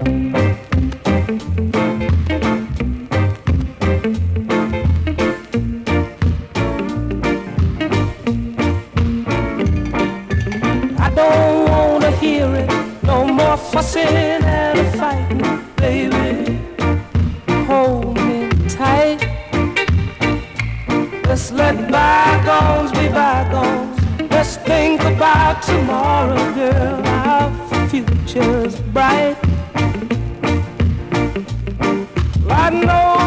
I don't wanna hear it, no more fussing and a fighting, baby. Hold me tight. Let's let bygones be bygones. Let's think about tomorrow, girl. Our future's bright. I know